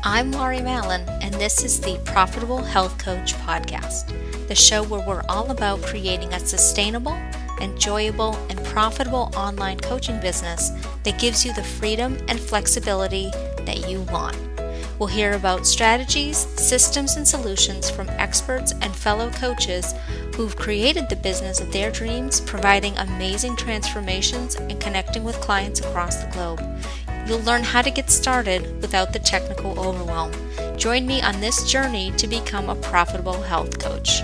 I'm Laurie Mallon, and this is the Profitable Health Coach podcast, the show where we're all about creating a sustainable, enjoyable, and profitable online coaching business that gives you the freedom and flexibility that you want. We'll hear about strategies, systems, and solutions from experts and fellow coaches who've created the business of their dreams, providing amazing transformations and connecting with clients across the globe. You'll learn how to get started without the technical overwhelm. Join me on this journey to become a profitable health coach.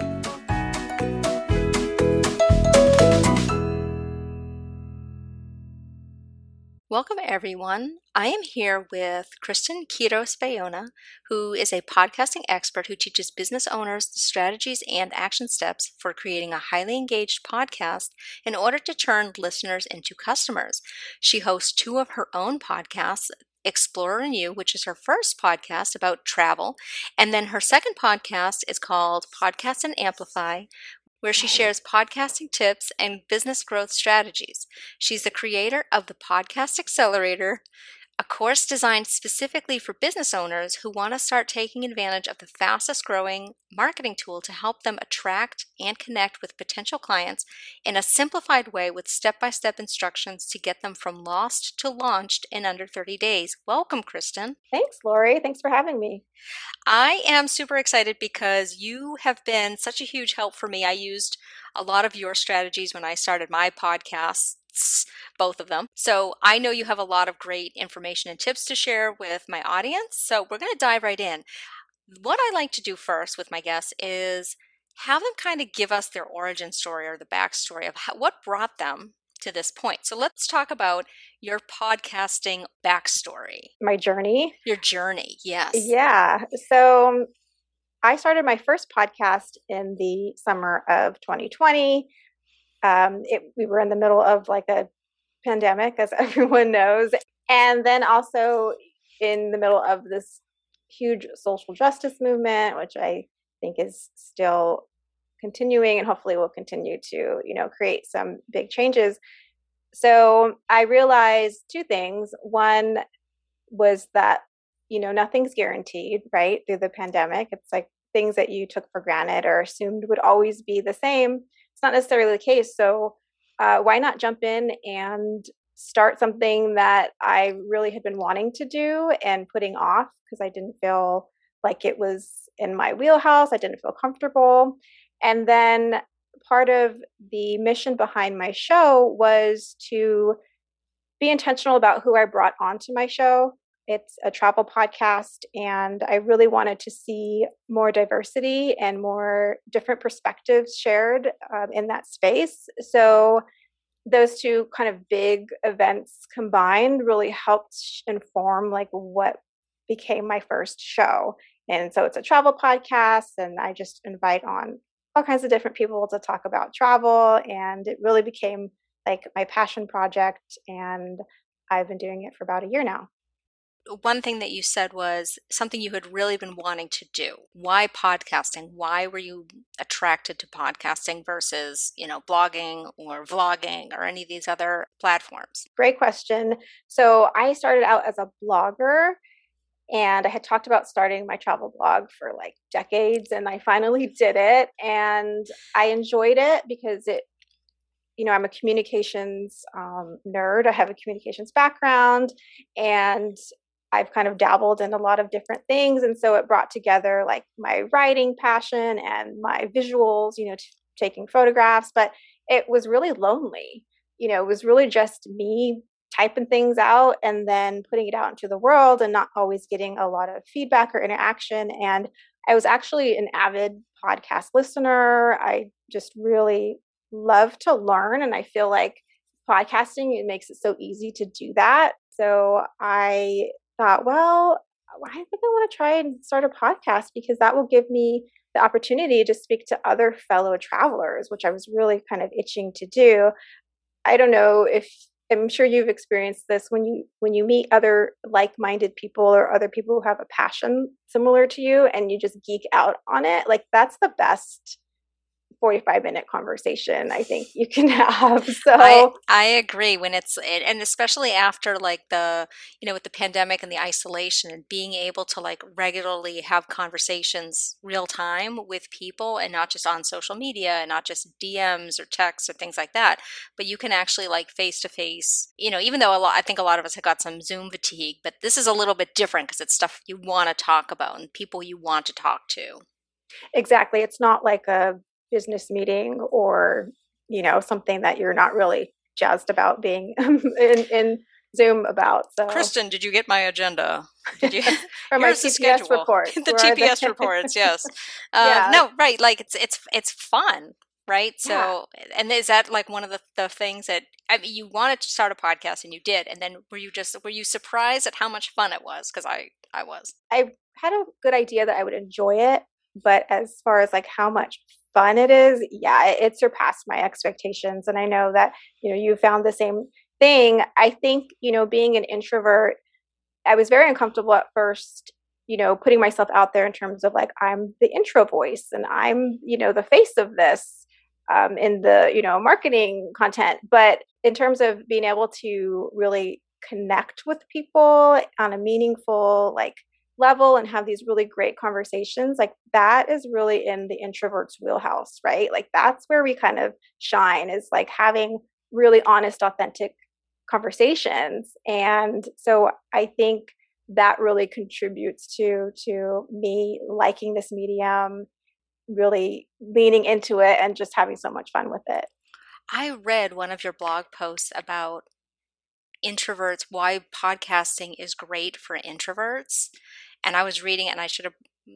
Welcome, everyone. I am here with Kristen Quiros-Bayona, who is a podcasting expert who teaches business owners the strategies and action steps for creating a highly engaged podcast in order to turn listeners into customers. She hosts two of her own podcasts, Explorer and You, which is her first podcast about travel, and then her second podcast is called Podcast and Amplify, where she shares podcasting tips and business growth strategies. She's the creator of the Podcast Accelerator, a course designed specifically for business owners who want to start taking advantage of the fastest growing marketing tool to help them attract and connect with potential clients in a simplified way with step-by-step instructions to get them from lost to launched in under 30 days. Welcome, Kristen. Thanks, Lori. Thanks for having me. I am super excited because you have been such a huge help for me. I used a lot of your strategies when I started my podcasts, both of them. So I know you have a lot of great information and tips to share with my audience. So we're going to dive right in. What I like to do first with my guests is have them kind of give us their origin story or the backstory of what brought them to this point. So let's talk about your podcasting backstory. My journey. Your journey, yes. Yeah. So I started my first podcast in the summer of 2020. We were in the middle of like a pandemic, as everyone knows. And then also in the middle of this huge social justice movement, which I think is still continuing and hopefully will continue to, create some big changes. So I realized two things. One was that, nothing's guaranteed, right? Through the pandemic. It's like things that you took for granted or assumed would always be the same. It's not necessarily the case. So why not jump in and start something that I really had been wanting to do and putting off because I didn't feel like it was in my wheelhouse. I didn't feel comfortable. And then part of the mission behind my show was to be intentional about who I brought onto my show. It's a travel podcast, and I really wanted to see more diversity and more different perspectives shared in that space. So those two kind of big events combined really helped inform like what became my first show. And so it's a travel podcast, and I just invite on all kinds of different people to talk about travel. And it really became like my passion project. And I've been doing it for about a year now. One thing that you said was something you had really been wanting to do. Why podcasting? Why were you attracted to podcasting versus, blogging or vlogging or any of these other platforms? Great question. So I started out as a blogger, and I had talked about starting my travel blog for like decades, and I finally did it. And I enjoyed it because I'm a communications nerd. I have a communications background, and I've kind of dabbled in a lot of different things. And so it brought together like my writing passion and my visuals, taking photographs, but it was really lonely. It was really just me typing things out and then putting it out into the world and not always getting a lot of feedback or interaction. And I was actually an avid podcast listener. I just really love to learn. And I feel like podcasting, it makes it so easy to do that. So I thought, well, I think I want to try and start a podcast because that will give me the opportunity to speak to other fellow travelers, which I was really kind of itching to do. I don't know if I'm sure you've experienced this when you meet other like-minded people or other people who have a passion similar to you and you just geek out on it. Like that's the best 45-minute conversation I think you can have. I So I agree when and especially after like with the pandemic and the isolation and being able to like regularly have conversations real time with people and not just on social media and not just DMs or texts or things like that, but you can actually like face to face, even though I think a lot of us have got some Zoom fatigue, but this is a little bit different because it's stuff you want to talk about and people you want to talk to. exactly, it's not like a business meeting or something that you're not really jazzed about being in Zoom about. So Kristen, did you get my agenda? Did you? or my Here's the TPS schedule. reports, The where are TPS they? reports, yes. Yeah. No, right. Like it's fun, right? Yeah, So, and is that like one of the things that I mean, you wanted to start a podcast and you did, and then were you surprised at how much fun it was? Because I was. I had a good idea that I would enjoy it, but as far as like how much fun it is, yeah, it surpassed my expectations. And I know that, you found the same thing. I think, being an introvert, I was very uncomfortable at first, putting myself out there in terms of like, I'm the intro voice and I'm, the face of this in the, marketing content. But in terms of being able to really connect with people on a meaningful, like, level and have these really great conversations, like that is really in the introvert's wheelhouse, right? Like that's where we kind of shine, is like having really honest, authentic conversations. And so I think that really contributes to me liking this medium, really leaning into it and just having so much fun with it. I read one of your blog posts about introverts, why podcasting is great for introverts. And I was reading it and I should have,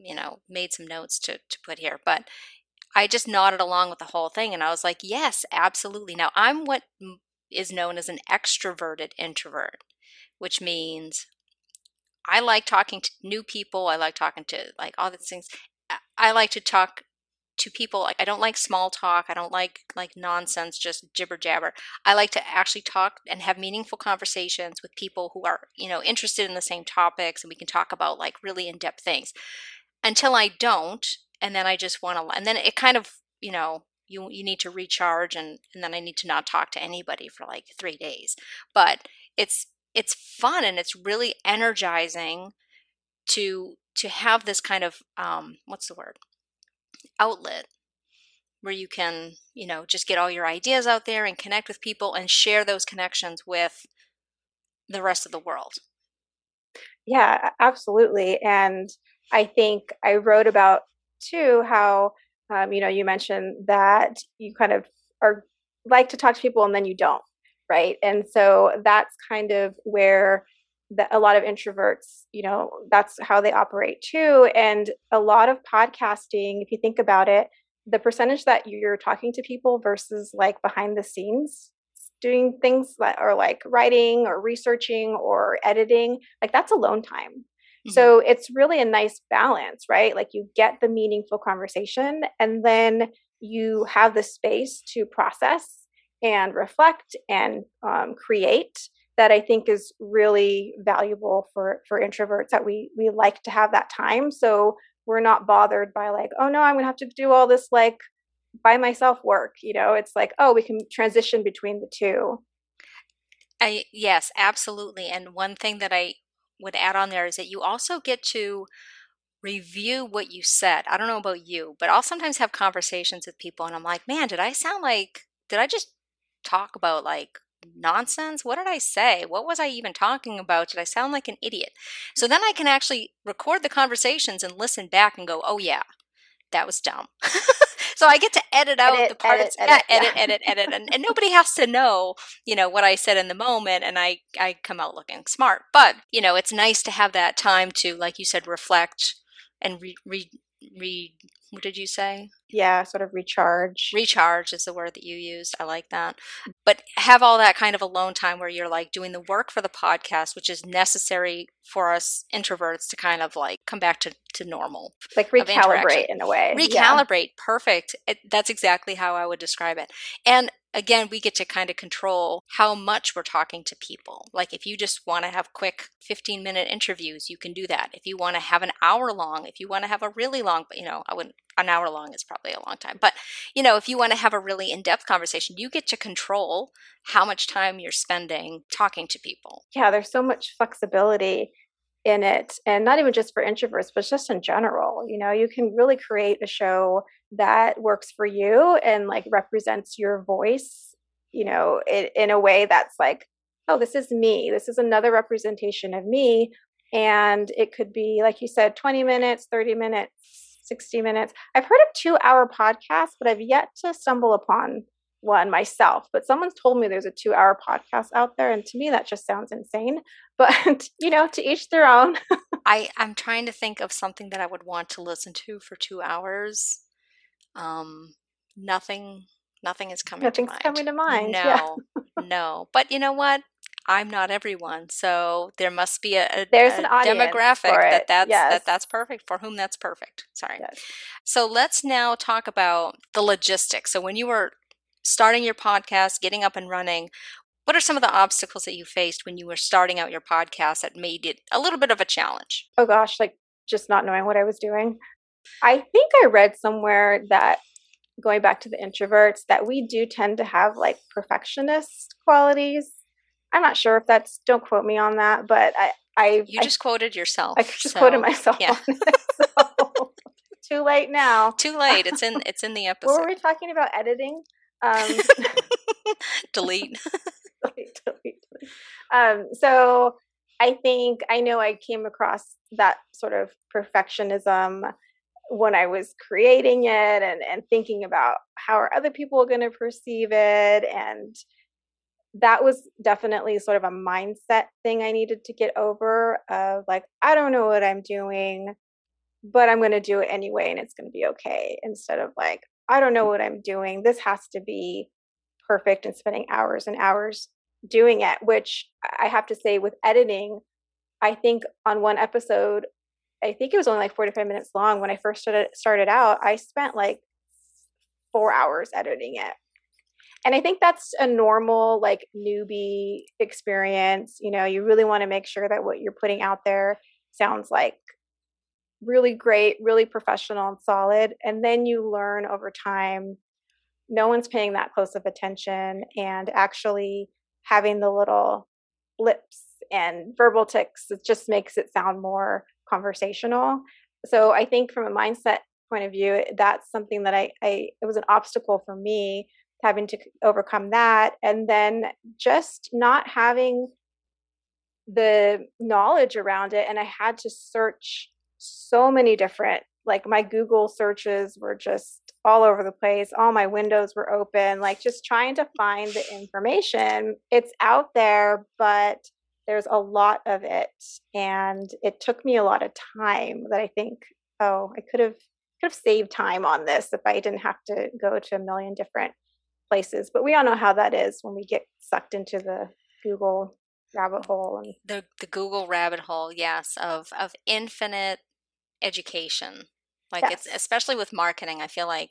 made some notes to put here, but I just nodded along with the whole thing and I was like, yes, absolutely. Now, I'm what is known as an extroverted introvert, which means I like talking to new people. I like talking to like all these things. I like to talk to people. Like I don't like small talk. I don't like nonsense, just jibber jabber. I like to actually talk and have meaningful conversations with people who are, interested in the same topics and we can talk about like really in-depth things. Until I don't, and then I just want to and then it kind of, you need to recharge and then I need to not talk to anybody for like 3 days. But it's fun and it's really energizing to have this kind of what's the word, outlet where you can, just get all your ideas out there and connect with people and share those connections with the rest of the world. Yeah, absolutely. And I think I wrote about too how, you mentioned that you kind of are like to talk to people and then you don't, right? And so that's kind of where a lot of introverts, that's how they operate too. And a lot of podcasting, if you think about it, the percentage that you're talking to people versus like behind the scenes doing things that are like writing or researching or editing, like that's alone time. Mm-hmm. So it's really a nice balance, right? Like you get the meaningful conversation and then you have the space to process and reflect and create, that I think is really valuable for introverts, that we like to have that time. So we're not bothered by like, oh no, I'm gonna have to do all this like by myself work. It's like, oh, we can transition between the two. Yes, absolutely. And one thing that I would add on there is that you also get to review what you said. I don't know about you, but I'll sometimes have conversations with people and I'm like, man, did I just talk about like nonsense? What did I say? What was I even talking about? Did I sound like an idiot? So then I can actually record the conversations and listen back and go, oh yeah, that was dumb. So I get to edit out the parts, edit, and nobody has to know, what I said in the moment, and I come out looking smart. But, it's nice to have that time to, like you said, reflect and what did you say? Yeah, sort of recharge. Recharge is the word that you used. I like that. But have all that kind of alone time where you're like doing the work for the podcast, which is necessary for us introverts to kind of like come back to normal. Like recalibrate in a way. Recalibrate. Yeah. Perfect. That's exactly how I would describe it. And again, we get to kind of control how much we're talking to people. Like if you just want to have quick 15-minute interviews, you can do that. If you want to have an hour long, if you want to have a really long, I wouldn't, an hour long is probably a long time, but if you want to have a really in-depth conversation, you get to control how much time you're spending talking to people. Yeah, there's so much flexibility in it, and not even just for introverts, but just in general. You can really create a show that works for you and like represents your voice, in a way that's like, oh, this is me. This is another representation of me. And it could be, like you said, 20 minutes, 30 minutes, 60 minutes. I've heard of 2-hour podcasts, but I've yet to stumble upon one myself. But someone's told me there's a 2-hour podcast out there. And to me, that just sounds insane. But, to each their own. I'm trying to think of something that I would want to listen to for 2 hours. Nothing is coming to Nothing's mind. coming to mind. Yeah. No. But you know what? I'm not everyone, so there must be There's an audience demographic for it. Yes. that's perfect, for whom that's perfect. Sorry. Yes. So let's now talk about the logistics. So when you were starting your podcast, getting up and running, what are some of the obstacles that you faced when you were starting out your podcast that made it a little bit of a challenge? Oh gosh, like just not knowing what I was doing. I think I read somewhere that, going back to the introverts, that we do tend to have like perfectionist qualities. I'm not sure if that's, don't quote me on that, but You just quoted yourself. I just quoted myself yeah. on it. So, too late now. Too late. It's in the episode. What were we talking about? Editing? Delete. delete. So I know I came across that sort of perfectionism when I was creating it and thinking about how are other people going to perceive it. And that was definitely sort of a mindset thing I needed to get over, of like, I don't know what I'm doing, but I'm going to do it anyway and it's going to be okay. Instead of like, I don't know what I'm doing, this has to be perfect, and spending hours and hours doing it, which I have to say, with editing, I think on one episode, I think it was only like 45 minutes long. When I first started out, I spent like 4 hours editing it. And I think that's a normal like newbie experience. You really want to make sure that what you're putting out there sounds like really great, really professional and solid. And then you learn over time, no one's paying that close of attention, and actually having the little blips and verbal tics, it just makes it sound more conversational. So I think from a mindset point of view, that's something that it was an obstacle for me, having to overcome that. And then just not having the knowledge around it. And I had to search so many different, like my Google searches were just all over the place. All my windows were open, like just trying to find the information. It's out there, but there's a lot of it. And it took me a lot of time that I think, oh, I could have saved time on this if I didn't have to go to a million different places. But we all know how that is when we get sucked into the Google rabbit hole. And the Google rabbit hole, yes, of infinite education. Like yes. It's especially with marketing, I feel like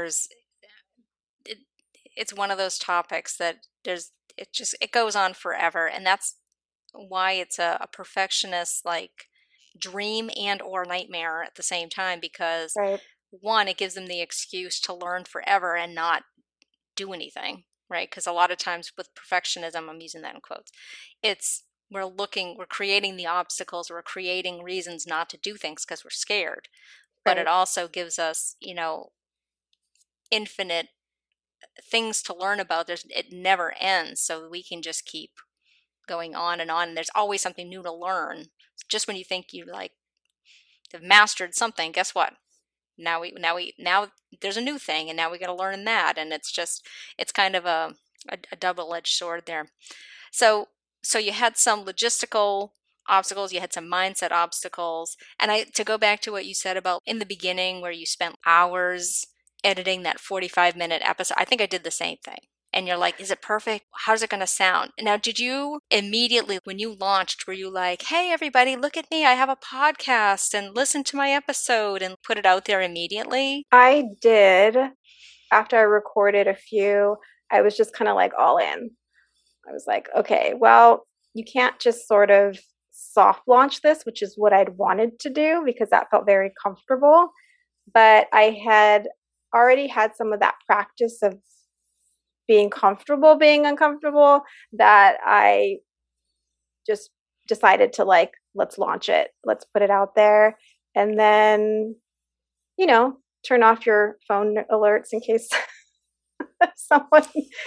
it's one of those topics that it goes on forever, and that's why it's a perfectionist like dream and or nightmare at the same time, because right. One, it gives them the excuse to learn forever and not do anything, right? Because a lot of times with perfectionism, I'm using that in quotes, we're creating the obstacles, we're creating reasons not to do things because we're scared. But right. it also gives us, infinite things to learn about. It never ends, so we can just keep going on and on. And there's always something new to learn. Just when you think you like have mastered something, guess what? Now there's a new thing, and now we got to learn that. And it's kind of a double-edged sword there. So you had some logistical obstacles, you had some mindset obstacles. And to go back to what you said about in the beginning where you spent hours editing that 45-minute episode, I think I did the same thing. And you're like, is it perfect? How's it going to sound? Now, did you immediately, when you launched, were you like, hey, everybody, look at me, I have a podcast and listen to my episode, and put it out there immediately? I did. After I recorded a few, I was just kind of like all in. I was like, okay, well, you can't just sort of soft launch this, which is what I'd wanted to do because that felt very comfortable. But I had already had some of that practice of being comfortable being uncomfortable that I just decided to like, let's launch it. Let's put it out there. And then, turn off your phone alerts in case someone,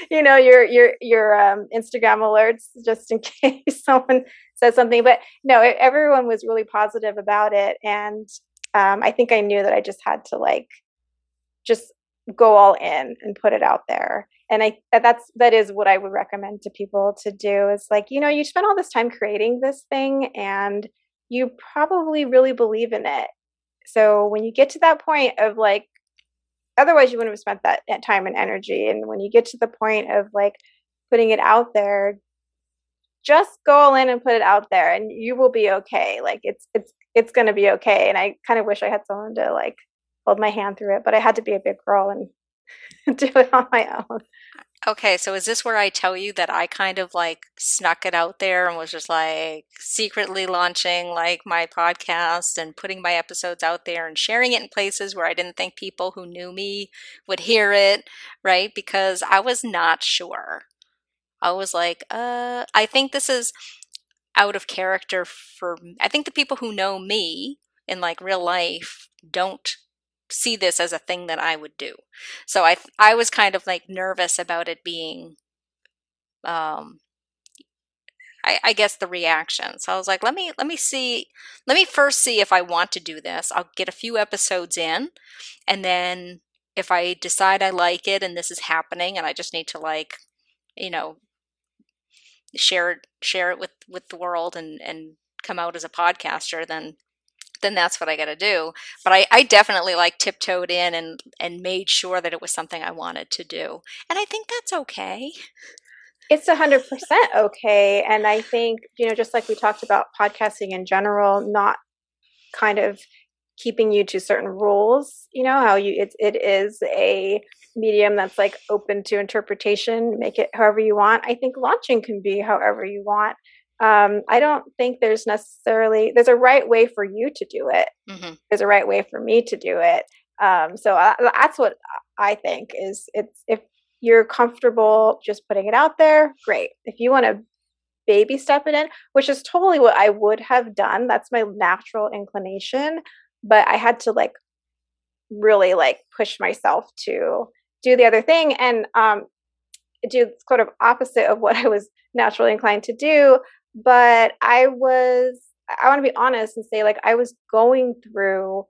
your Instagram alerts, just in case someone says something. But no, everyone was really positive about it. And I think I knew that I just had to like, just go all in and put it out there. And that is what I would recommend to people to do is like, you spend all this time creating this thing and you probably really believe in it. So when you get to that point of like, otherwise you wouldn't have spent that time and energy. And when you get to the point of like putting it out there, just go all in and put it out there and you will be okay. Like it's going to be okay. And I kind of wish I had someone to like hold my hand through it, but I had to be a big girl and do it on my own. Okay, so is this where I tell you that I kind of like snuck it out there and was just like secretly launching like my podcast and putting my episodes out there and sharing it in places where I didn't think people who knew me would hear it, right? Because I was not sure. I was like, I think this is out of character for, I think the people who know me in like real life don't see this as a thing that I would do. So I was kind of like nervous about it being, um, I guess the reaction. So I was like, let me first see if I want to do this. I'll get a few episodes in, and then if I decide I like it and this is happening, and I just need to like, you know, share it with the world and come out as a podcaster, then that's what I got to do. But I definitely like tiptoed in and made sure that it was something I wanted to do. And I think that's okay. It's 100% okay. And I think, just like we talked about podcasting in general, not kind of keeping you to certain rules, how it is a medium that's like open to interpretation, make it however you want. I think launching can be however you want. I don't think there's a right way for you to do it. Mm-hmm. There's a right way for me to do it. That's what I think is if you're comfortable just putting it out there, great. If you want to baby step it in, which is totally what I would have done. That's my natural inclination. But I had to like really like push myself to do the other thing and do sort of opposite of what I was naturally inclined to do. But I want to be honest and say like I was going through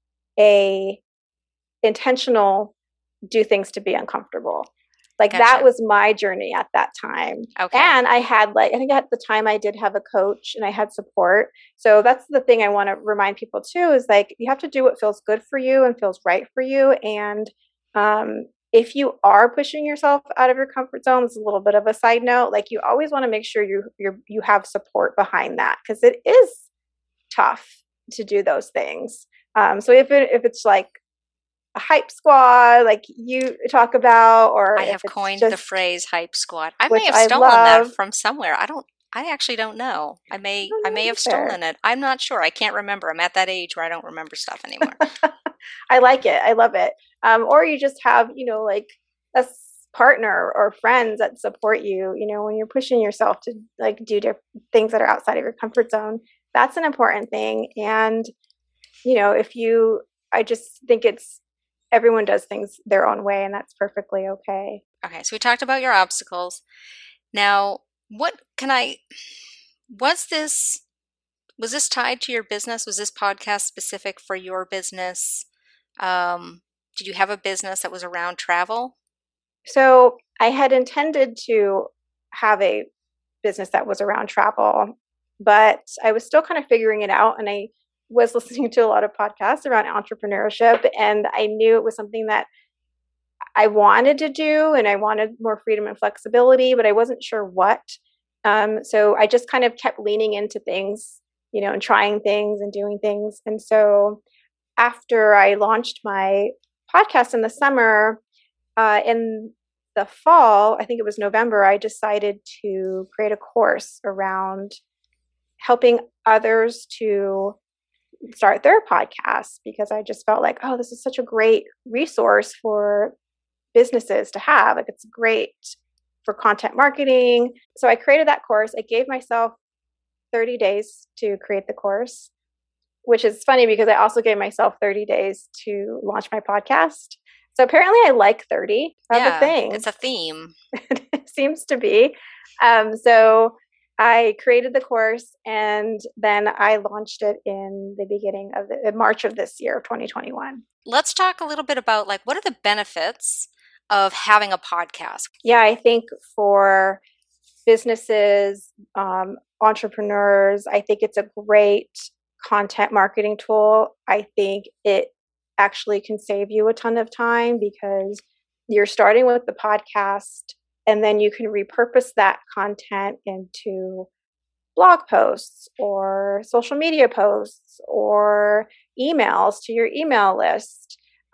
a intentional do things to be uncomfortable. Like gotcha. That was my journey at that time. Okay. And I had I think at the time I did have a coach and I had support. So that's the thing I want to remind people too is like, you have to do what feels good for you and feels right for you. And if you are pushing yourself out of your comfort zone, it's a little bit of a side note. Like you always want to make sure you have support behind that because it is tough to do those things. So if it's like a hype squad like you talk about, or I have coined the phrase hype squad. I may have stolen that from somewhere. I actually don't know. I may have stolen it. I'm not sure. I can't remember. I'm at that age where I don't remember stuff anymore. I like it. I love it. Or you just have, like a partner or friends that support you, when you're pushing yourself to like do things that are outside of your comfort zone. That's an important thing. And, I just think everyone does things their own way and that's perfectly okay. Okay. So we talked about your obstacles. Now, was this tied to your business? Was this podcast specific for your business? Did you have a business that was around travel? So I had intended to have a business that was around travel, but I was still kind of figuring it out. And I was listening to a lot of podcasts around entrepreneurship, and I knew it was something that I wanted to do, and I wanted more freedom and flexibility, but I wasn't sure what. So I just kind of kept leaning into things, and trying things and doing things. And so after I launched my podcast in the summer, in the fall, I think it was November, I decided to create a course around helping others to start their podcasts because I just felt like, oh, this is such a great resource for businesses to have. Like, it's great for content marketing. So I created that course. I gave myself 30 days to create the course, which is funny because I also gave myself 30 days to launch my podcast. So apparently I like 30 of a thing. It's a theme. It seems to be. So I created the course and then I launched it in the beginning of March of this year, of 2021. Let's talk a little bit about like, what are the benefits of having a podcast? Yeah, I think for businesses, entrepreneurs, I think it's a great content marketing tool. I think it actually can save you a ton of time because you're starting with the podcast and then you can repurpose that content into blog posts or social media posts or emails to your email list.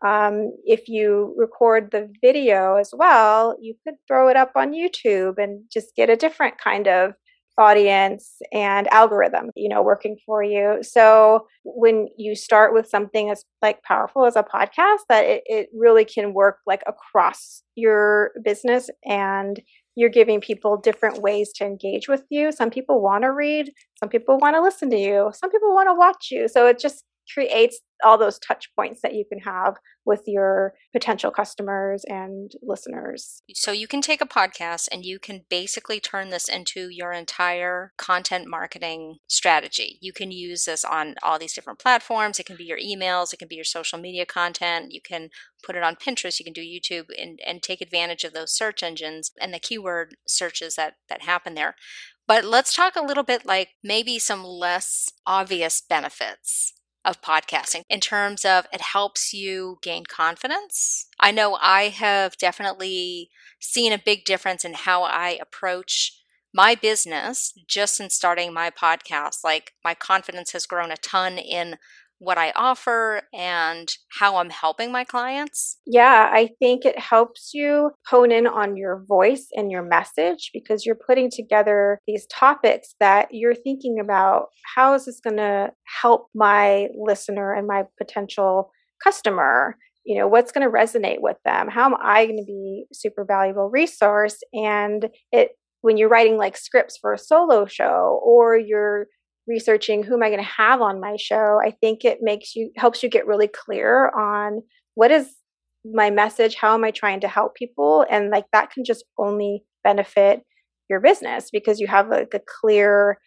If you record the video as well, you could throw it up on YouTube and just get a different kind of audience and algorithm, working for you. So when you start with something as like powerful as a podcast, that it really can work like across your business and you're giving people different ways to engage with you. Some people want to read, some people want to listen to you, some people want to watch you. So it just creates all those touch points that you can have with your potential customers and listeners. So you can take a podcast and you can basically turn this into your entire content marketing strategy. You can use this on all these different platforms. It can be your emails, it can be your social media content. You can put it on Pinterest, you can do YouTube and take advantage of those search engines and the keyword searches that happen there. But let's talk a little bit like maybe some less obvious benefits of podcasting in terms of it helps you gain confidence. I know I have definitely seen a big difference in how I approach my business just in starting my podcast. Like my confidence has grown a ton in what I offer and how I'm helping my clients. Yeah, I think it helps you hone in on your voice and your message because you're putting together these topics that you're thinking about. How is this going to help my listener and my potential customer? What's going to resonate with them? How am I going to be a super valuable resource? And when you're writing like scripts for a solo show or you're researching who am I going to have on my show, I think it helps you get really clear on what is my message, how am I trying to help people, and like that can just only benefit your business because you have like a clear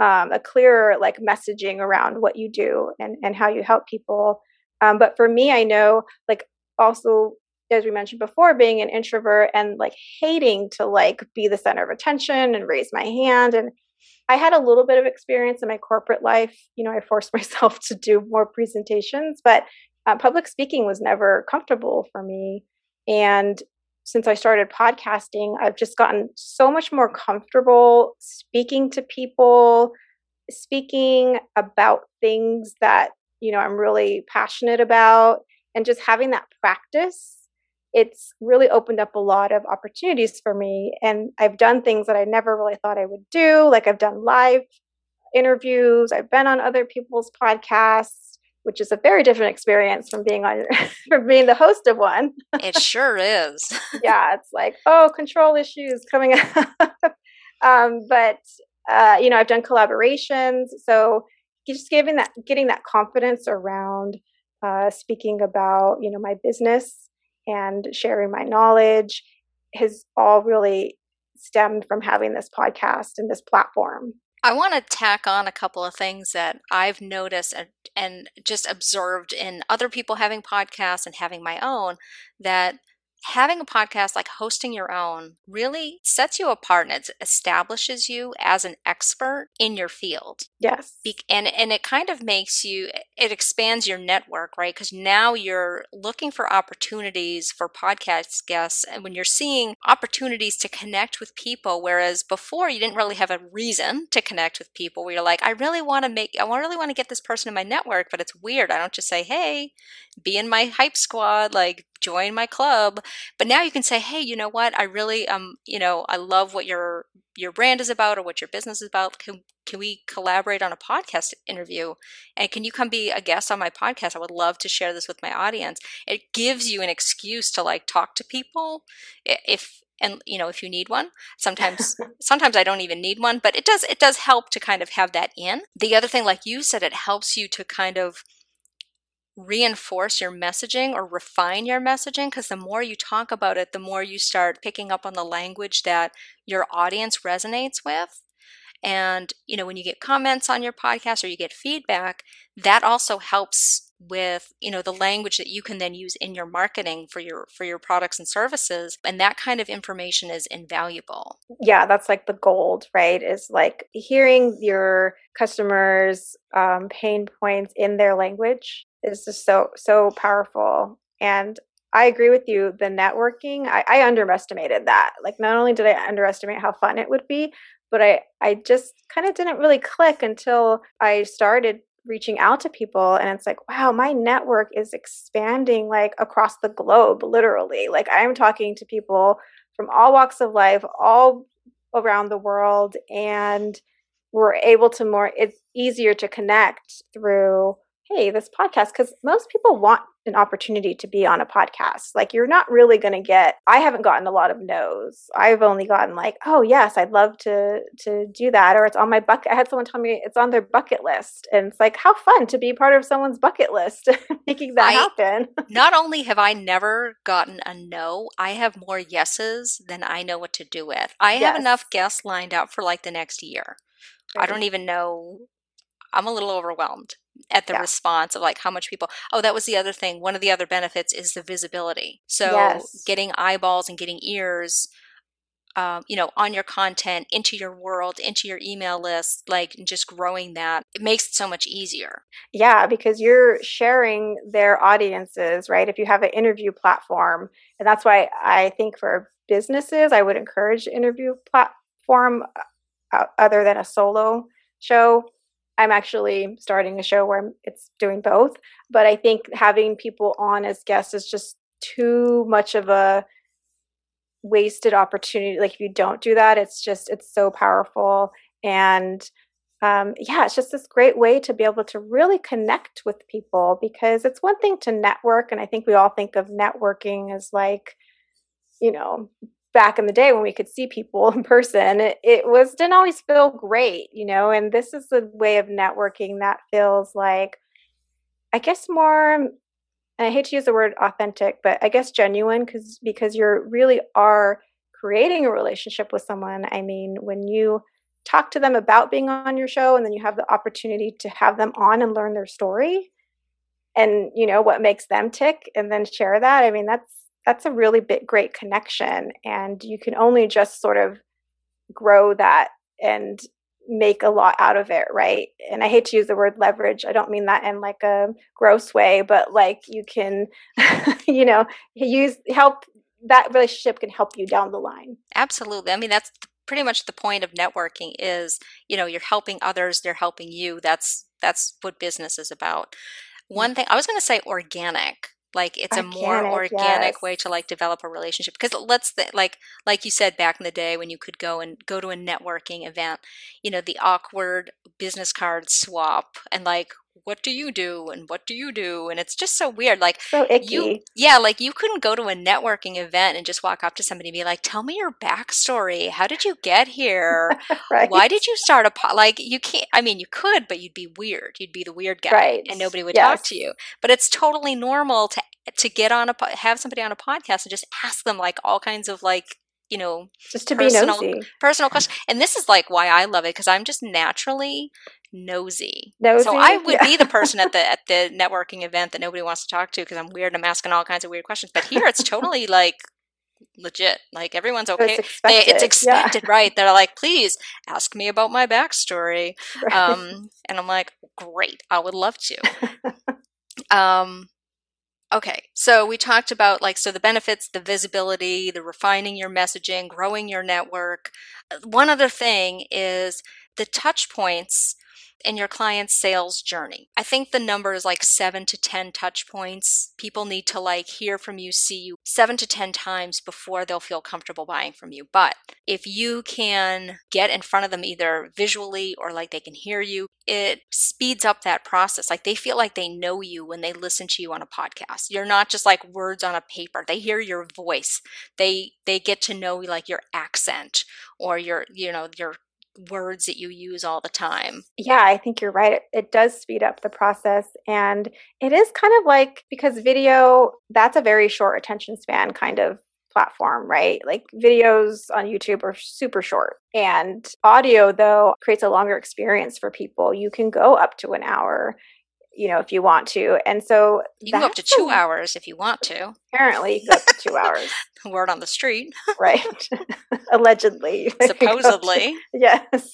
like messaging around what you do and how you help people. But for me, I know like also as we mentioned before, being an introvert and like hating to like be the center of attention and raise my hand, and I had a little bit of experience in my corporate life. I forced myself to do more presentations, but public speaking was never comfortable for me. And since I started podcasting, I've just gotten so much more comfortable speaking to people, speaking about things that, I'm really passionate about, and just having that practice. It's really opened up a lot of opportunities for me. And I've done things that I never really thought I would do. Like I've done live interviews. I've been on other people's podcasts, which is a very different experience from being from being the host of one. It sure is. Yeah. It's like, control issues coming up. But I've done collaborations. So just getting that confidence around speaking about, my business and sharing my knowledge has all really stemmed from having this podcast and this platform. I want to tack on a couple of things that I've noticed and just observed in other people having podcasts and having my own, that having a podcast, like hosting your own, really sets you apart and it establishes you as an expert in your field. Yes. And it kind of it expands your network, right? Because now you're looking for opportunities for podcast guests. And when you're seeing opportunities to connect with people, whereas before you didn't really have a reason to connect with people, where you're like, I really want to get this person in my network, but it's weird. I don't just say, hey, be in my hype squad, like join my club. But now you can say, hey, you know what? I really, I love what your brand is about or what your business is about. Can we collaborate on a podcast interview? And can you come be a guest on my podcast? I would love to share this with my audience. It gives you an excuse to like talk to people if you need one. Sometimes I don't even need one, but it does help to kind of have that in. The other thing, like you said, it helps you to kind of reinforce your messaging or refine your messaging, because the more you talk about it, the more you start picking up on the language that your audience resonates with. And, when you get comments on your podcast or you get feedback, that also helps with, the language that you can then use in your marketing for your products and services. And that kind of information is invaluable. Yeah, that's like the gold, right? Is like hearing your customers' pain points in their language is just so powerful. And I agree with you. The networking, I underestimated that. Like, not only did I underestimate how fun it would be, but I just kind of didn't really click until I started reaching out to people. And it's like, wow, my network is expanding like across the globe, literally. Like, I'm talking to people from all walks of life, all around the world. And we're able to it's easier to connect through, hey, this podcast, because most people want an opportunity to be on a podcast. Like, you're not really going to I haven't gotten a lot of no's. I've only gotten like, oh yes, I'd love to do that. Or it's on my bucket. I had someone tell me it's on their bucket list. And it's like, how fun to be part of someone's bucket list, making that happen. Not only have I never gotten a no, I have more yeses than I know what to do with. I have enough guests lined up for like the next year. Right. I don't even know. I'm a little overwhelmed at the response of like how much people. Oh, that was the other thing. One of the other benefits is the visibility. So getting eyeballs and getting ears, on your content, into your world, into your email list, like just growing that, it makes it so much easier. Yeah, because you're sharing their audiences, right? If you have an interview platform, and that's why I think for businesses, I would encourage interview platform other than a solo show. I'm actually starting a show where it's doing both, but I think having people on as guests is just too much of a wasted opportunity. Like, if you don't do that, it's so powerful. And it's just this great way to be able to really connect with people, because it's one thing to network. And I think we all think of networking as like, back in the day when we could see people in person, it didn't always feel great, and this is a way of networking that feels like, I guess, more, and I hate to use the word authentic, but I guess genuine, because you really are creating a relationship with someone. I mean, when you talk to them about being on your show, and then you have the opportunity to have them on and learn their story and what makes them tick, and then share that. I mean, that's a really great connection, and you can only just sort of grow that and make a lot out of it, right? And I hate to use the word leverage. I don't mean that in like a gross way, but like you can, help, that relationship can help you down the line. Absolutely. I mean, that's pretty much the point of networking is, you're helping others, they're helping you. That's what business is about. One thing I was going to say, organic. Like, it's a more organic way to like develop a relationship, because like you said, back in the day when you could go to a networking event, the awkward business card swap and like, what do you do and what do you do, and it's just so weird. Like, so icky. Like you couldn't go to a networking event and just walk up to somebody and be like, tell me your backstory. How did you get here? Right. Why did you start like, you can't. I mean, you could, but you'd be weird. You'd be the weird guy, right, and nobody would talk to you. But it's totally normal to get on have somebody on a podcast and just ask them like all kinds of like, just to be nosy, personal questions. And this is like why I love it, because I'm just naturally nosy. So I would be the person at the networking event that nobody wants to talk to because I'm weird and I'm asking all kinds of weird questions. But here it's totally like legit. Like, everyone's okay. It's expected, right? They're like, please ask me about my backstory. Right. And I'm like, great, I would love to. Okay, so we talked about so the benefits, the visibility, the refining your messaging, growing your network. One other thing is the touch points. in your client's sales journey. I think the number is like 7 to 10 touch points. People need to like hear from you, see you 7 to 10 times before they'll feel comfortable buying from you. But if you can get in front of them either visually or like they can hear you, it speeds up that process. Like they feel like they know you when they listen to you on a podcast. You're not just like words on a paper. They hear your voice. They get to know like your accent or your words that you use all the time. Yeah, I think you're right. It does speed up the process. And it is kind of like, because video, that's a very short attention span kind of platform, right? Like videos on YouTube are super short. And audio, though, creates a longer experience for people. You can go up to an hour, if you want to. And so you can go up to 2 hours if you want to. Apparently, you go up to 2 hours. Word on the street. Right. Allegedly. Supposedly. Yes.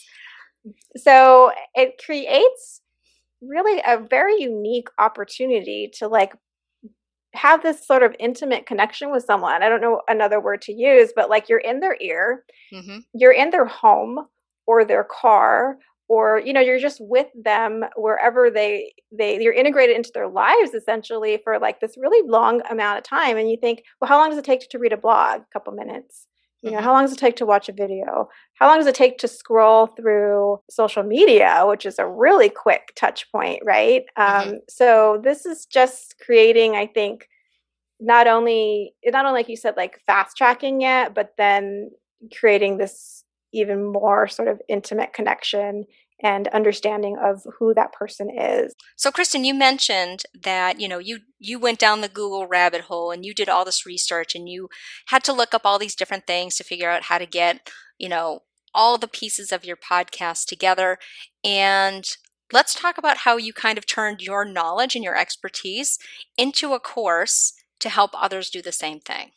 So it creates really a very unique opportunity to like have this sort of intimate connection with someone. I don't know another word to use, but like you're in their ear, you're in their home or their car, or you're just with them wherever you're integrated into their lives essentially for like this really long amount of time. And you think, well, how long does it take to read a blog? A couple minutes. How long does it take to watch a video? How long does it take to scroll through social media, which is a really quick touch point, right? So this is just creating, I think, not only like you said, like fast tracking it, but then creating this even more sort of intimate connection and understanding of who that person is. So Kristen, you mentioned that, you went down the Google rabbit hole and you did all this research and you had to look up all these different things to figure out how to get, all the pieces of your podcast together. And let's talk about how you kind of turned your knowledge and your expertise into a course to help others do the same thing.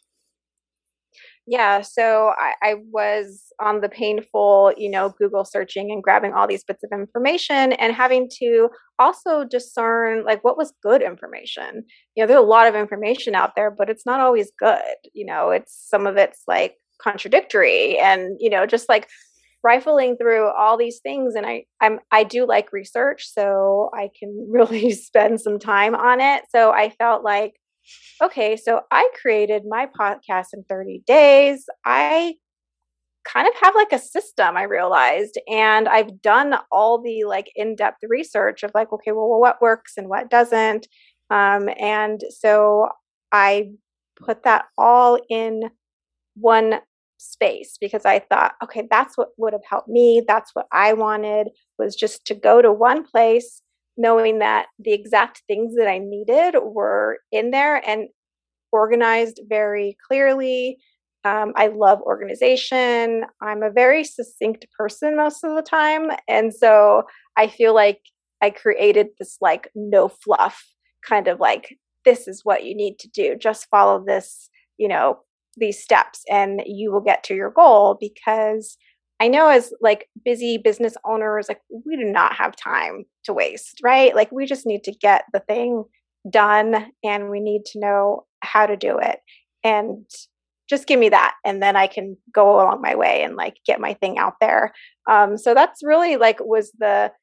Yeah, so I was on the painful, Google searching and grabbing all these bits of information and having to also discern like what was good information. There's a lot of information out there, but it's not always good. Some of it's like contradictory and, just like rifling through all these things. And I do like research, so I can really spend some time on it. So I felt like, okay, so I created my podcast in 30 days. I kind of have like a system, I realized, and I've done all the like in-depth research of like, okay, well, what works and what doesn't. And so I put that all in one space because I thought, okay, that's what would have helped me. That's what I wanted, was just to go to one place, knowing that the exact things that I needed were in there and organized very clearly. I love organization. I'm a very succinct person most of the time. And so I feel like I created this like no fluff kind of like, this is what you need to do. Just follow this, these steps and you will get to your goal. Because I know as like busy business owners, like we do not have time to waste, right? Like we just need to get the thing done and we need to know how to do it. And just give me that. And then I can go along my way and like get my thing out there. So that's really like was the,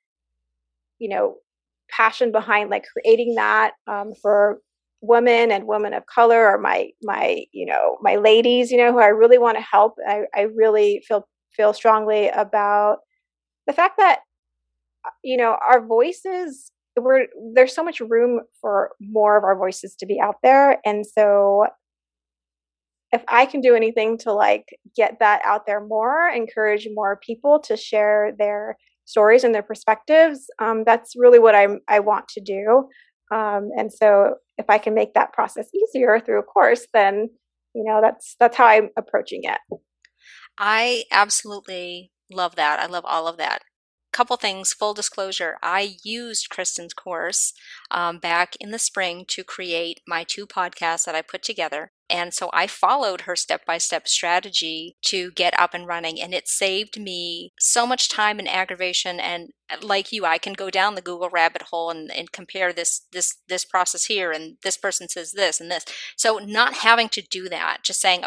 passion behind like creating that for women and women of color, or my ladies, who I really want to help. I really feel strongly about the fact that, our voices, there's so much room for more of our voices to be out there. And so if I can do anything to like get that out there more, encourage more people to share their stories and their perspectives, that's really what I want to do. And so if I can make that process easier through a course, then, that's how I'm approaching it. I absolutely love that. I love all of that. Couple things, full disclosure, I used Kristen's course back in the spring to create my 2 podcasts that I put together. And so I followed her step-by-step strategy to get up and running, and it saved me so much time and aggravation. And like you, I can go down the Google rabbit hole and compare this process here, and this person says this and this. So not having to do that, just saying, okay,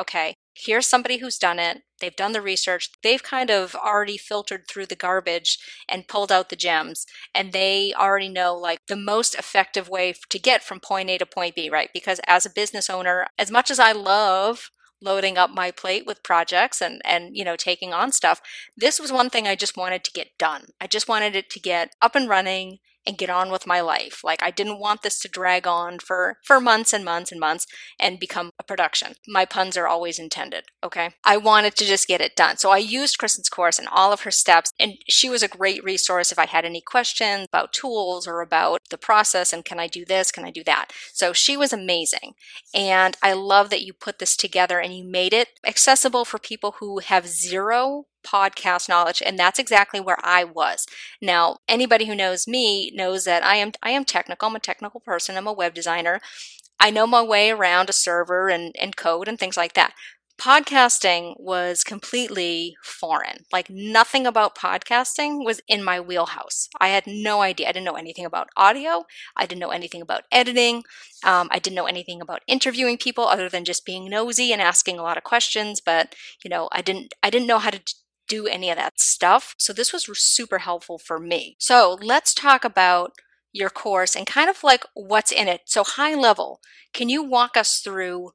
Here's somebody who's done it. They've done the research. They've kind of already filtered through the garbage and pulled out the gems. And they already know like the most effective way to get from point A to point B, right? Because as a business owner, as much as I love loading up my plate with projects and taking on stuff, this was one thing I just wanted to get done. I just wanted it to get up and running and get on with my life. Like I didn't want this to drag on for months and months and months and become a production. My puns are always intended, okay? I wanted to just get it done. So I used Kristen's course and all of her steps, and she was a great resource if I had any questions about tools or about the process and can I do this, can I do that? So she was amazing. And I love that you put this together and you made it accessible for people who have zero podcast knowledge, and that's exactly where I was. Now, anybody who knows me knows that I am technical. I'm a technical person. I'm a web designer. I know my way around a server and code and things like that. Podcasting was completely foreign. Like nothing about podcasting was in my wheelhouse. I had no idea. I didn't know anything about audio. I didn't know anything about editing. I didn't know anything about interviewing people other than just being nosy and asking a lot of questions. But I didn't know how to do any of that stuff. So this was super helpful for me. So let's talk about your course and kind of like what's in it. So high level, can you walk us through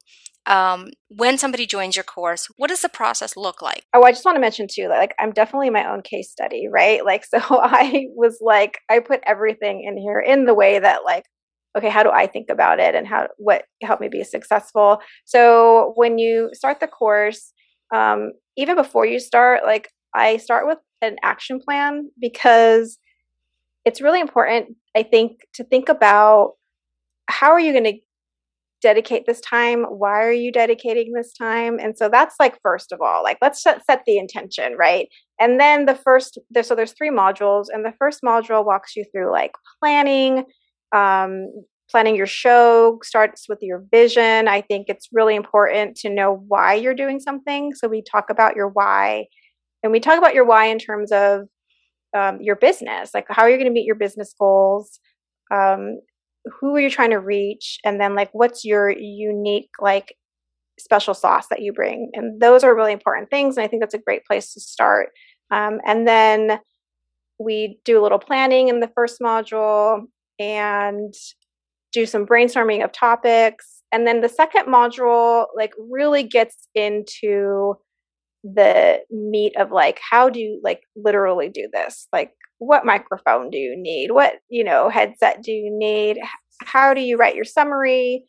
when somebody joins your course, what does the process look like? Oh, I just want to mention too, like I'm definitely my own case study, right? Like, so I was like, I put everything in here in the way that like, okay, how do I think about it and what helped me be successful? So when you start the course, even before you start, like I start with an action plan because it's really important, I think, to think about how are you going to dedicate this time? Why are you dedicating this time? And so that's like, first of all, like let's set the intention, right? And then so there's 3 modules, and the first module walks you through like planning, planning your show, starts with your vision. I think it's really important to know why you're doing something. So we talk about your why, and we talk about your why in terms of your business, like how are you going to meet your business goals? Who are you trying to reach? And then like, what's your unique, like special sauce that you bring? And those are really important things. And I think that's a great place to start. And then we do a little planning in the first module and do some brainstorming of topics. And then the second module, like really gets into the meat of like, how do you like literally do this? Like, what microphone do you need? What, headset do you need? How do you write your summary?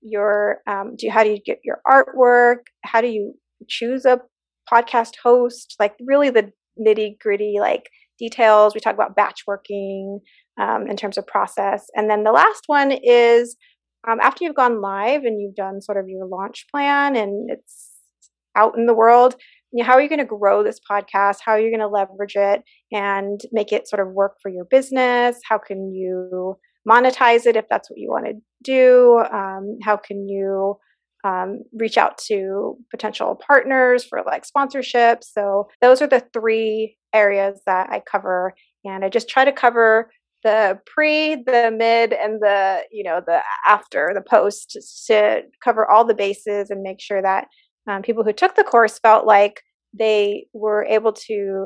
How do you get your artwork? How do you choose a podcast host? Like really the nitty gritty, like details. We talk about batch working in terms of process. And then the last one is after you've gone live and you've done sort of your launch plan and it's out in the world, how are you going to grow this podcast? How are you going to leverage it and make it sort of work for your business? How can you monetize it if that's what you want to do? How can you reach out to potential partners for like sponsorships? So those are the 3 areas that I cover. And I just try to cover the pre, the mid, and the after, the post, to cover all the bases and make sure that people who took the course felt like they were able to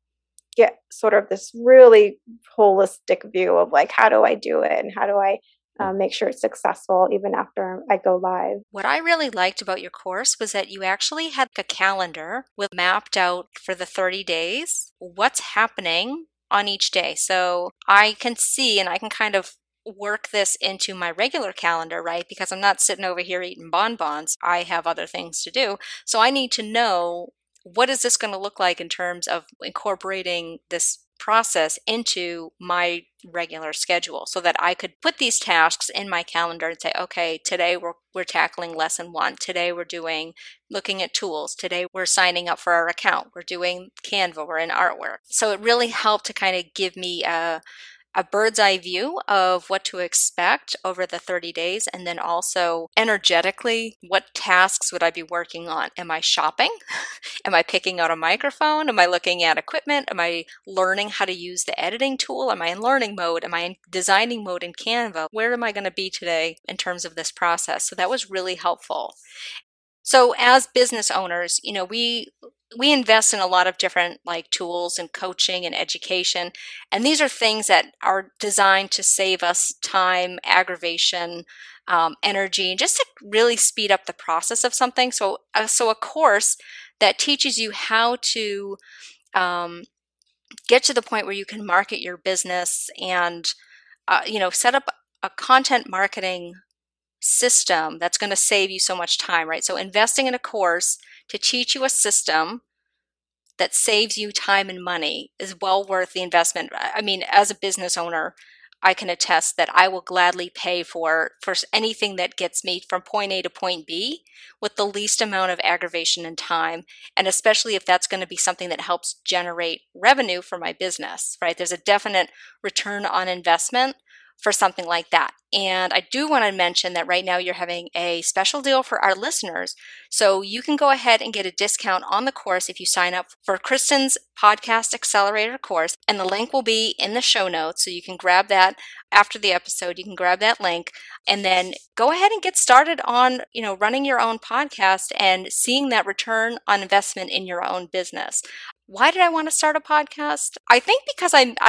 get sort of this really holistic view of like, how do I do it and how do I make sure it's successful even after I go live. What I really liked about your course was that you actually had a calendar with mapped out for the 30 days what's happening on each day. So I can see and I can kind of work this into my regular calendar, right? Because I'm not sitting over here eating bonbons. I have other things to do. So I need to know, what is this going to look like in terms of incorporating this process into my regular schedule so that I could put these tasks in my calendar and say, okay, today we're tackling lesson 1. Today we're looking at tools. Today we're signing up for our account. We're doing Canva. We're in artwork. So it really helped to kind of give me a bird's eye view of what to expect over the 30 days. And then also energetically, what tasks would I be working on? Am I shopping? Am I picking out a microphone? Am I looking at equipment? Am I learning how to use the editing tool? Am I in learning mode? Am I in designing mode in Canva? Where am I going to be today in terms of this process? So that was really helpful. So as business owners, we invest in a lot of different like tools and coaching and education, and these are things that are designed to save us time, aggravation, energy, and just to really speed up the process of something. So a course that teaches you how to um, get to the point where you can market your business and set up a content marketing system that's going to save you so much time, right? So investing in a course to teach you a system that saves you time and money is well worth the investment. I mean, as a business owner, I can attest that I will gladly pay for anything that gets me from point A to point B with the least amount of aggravation and time, and especially if that's going to be something that helps generate revenue for my business, right? There's a definite return on investment for something like that. And I do want to mention that right now you're having a special deal for our listeners. So you can go ahead and get a discount on the course if you sign up for Kristen's Podcast Accelerator course. And the link will be in the show notes. So you can grab that after the episode. You can grab that link and then go ahead and get started on, running your own podcast and seeing that return on investment in your own business. Why did I want to start a podcast? I think because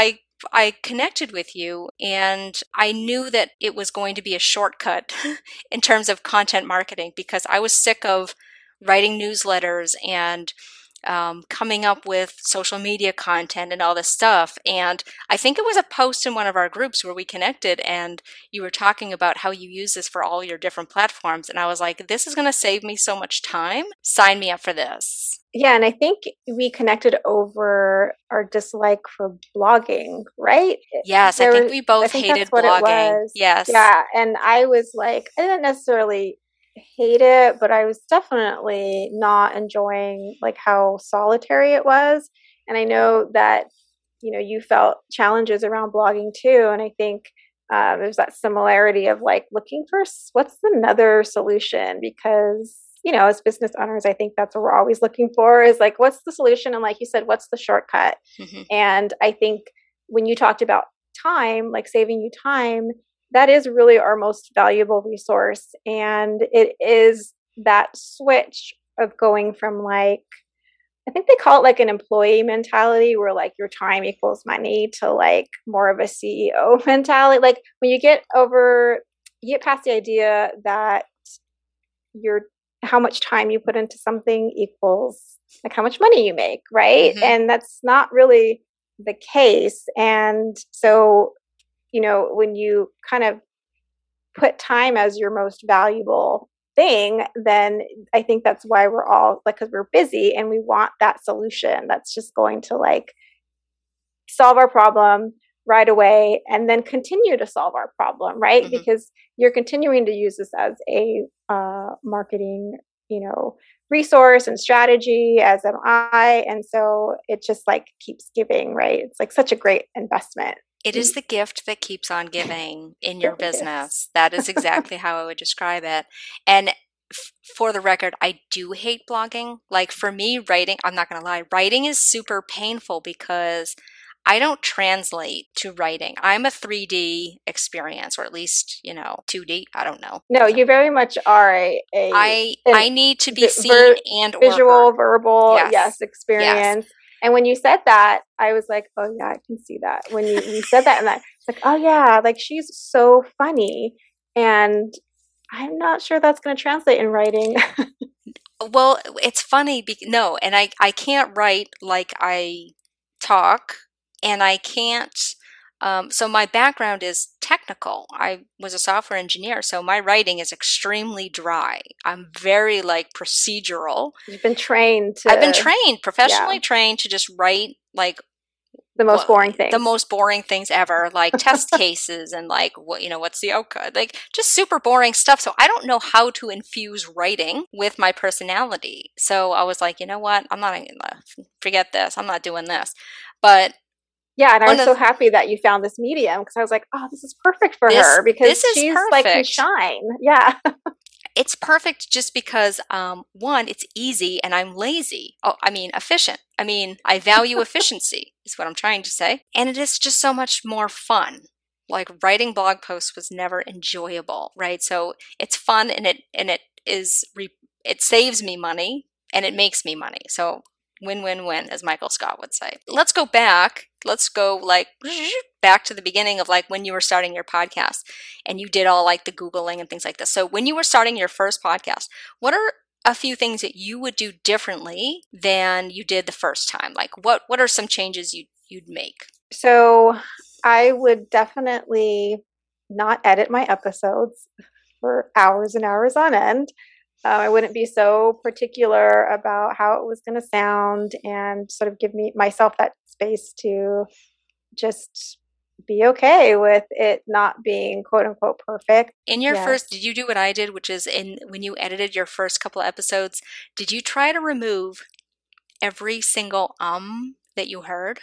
I connected with you and I knew that it was going to be a shortcut in terms of content marketing because I was sick of writing newsletters and coming up with social media content and all this stuff. And I think it was a post in one of our groups where we connected and you were talking about how you use this for all your different platforms. And I was like, this is going to save me so much time. Sign me up for this. Yeah, and I think we connected over our dislike for blogging, right? Yes, I think we both hated what blogging. it was. Yes. Yeah, and I was like, I didn't necessarily hate it, but I was definitely not enjoying like how solitary it was. And I know that, you felt challenges around blogging too. And I think there's that similarity of like looking for what's another solution because as business owners, I think that's what we're always looking for is like, what's the solution? And like you said, what's the shortcut? Mm-hmm. And I think when you talked about time, like saving you time, that is really our most valuable resource. And it is that switch of going from like, I think they call it like an employee mentality where like your time equals money to like more of a CEO mentality. Like when you get past the idea that how much time you put into something equals like how much money you make, right? Mm-hmm. And that's not really the case. And so, when you kind of put time as your most valuable thing, then I think that's why we're all like, because we're busy and we want that solution that's just going to like solve our problem right away and then continue to solve our problem, right? Mm-hmm. Because you're continuing to use this as a marketing, resource and strategy, as am I. And so it just like keeps giving, right? It's like such a great investment. It is the gift that keeps on giving in your business. That is exactly how I would describe it. And for the record, I do hate blogging. Like for me, writing, I'm not going to lie, writing is super painful because I don't translate to writing. I'm a 3D experience, or at least, 2D. I don't know. No, you very much are I need to be seen and visual, verbal, yes, experience. Yes. And when you said that, I was like, oh yeah, I can see that. When you said that, and it's like, oh yeah, like she's so funny. And I'm not sure that's going to translate in writing. Well, it's funny. No, and I can't write like I talk. And I can't, so my background is technical. I was a software engineer, so my writing is extremely dry. I'm very like procedural. I've been trained, professionally trained to just write like the most boring things. The most boring things ever, like test cases and like what's the outcome? Like just super boring stuff. So I don't know how to infuse writing with my personality. So I was like, you know what? Forget this. I'm not doing this. But yeah, and I was so happy that you found this medium because I was like, oh, this is perfect for her because she's perfect. Like can shine. Yeah. It's perfect just because, one, it's easy and I'm lazy. Oh, I mean, efficient. I mean, I value efficiency is what I'm trying to say. And it is just so much more fun. Like writing blog posts was never enjoyable, right? So it's fun and it is it saves me money and it makes me money. So win-win-win, as Michael Scott would say. Let's go back. Let's go like back to the beginning of like when you were starting your podcast and you did all like the Googling and things like this. So when you were starting your first podcast, what are a few things that you would do differently than you did the first time? Like what are some changes you'd make? So I would definitely not edit my episodes for hours and hours on end. I wouldn't be so particular about how it was going to sound and sort of give myself that space to just be okay with it not being quote unquote perfect. In your first, did you do what I did, which is when you edited your first couple of episodes, did you try to remove every single that you heard?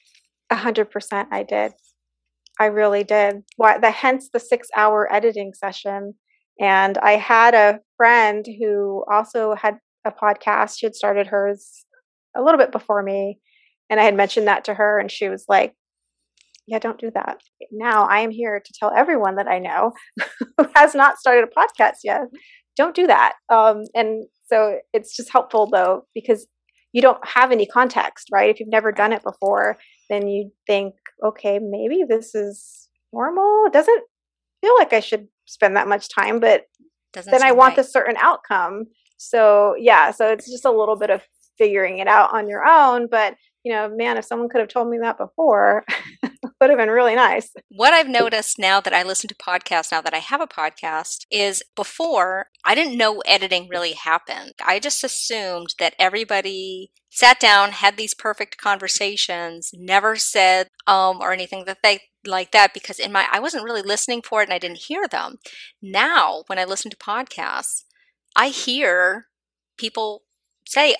100% I did. I really did. Hence the 6-hour editing session. And I had a friend who also had a podcast. She had started hers a little bit before me. And I had mentioned that to her, and she was like, yeah, don't do that. Now I am here to tell everyone that I know who has not started a podcast yet, don't do that. And so it's just helpful though, because you don't have any context, right? If you've never done it before, then you think, okay, maybe this is normal. It doesn't feel like I should spend that much time, but then I want this certain outcome. So yeah, so it's just a little bit of figuring it out on your own. But man, if someone could have told me that before, it would have been really nice. What I've noticed now that I listen to podcasts, now that I have a podcast, is before I didn't know editing really happened. I just assumed that everybody sat down, had these perfect conversations, never said or anything that they like that, because I wasn't really listening for it and I didn't hear them. Now, when I listen to podcasts, I hear people say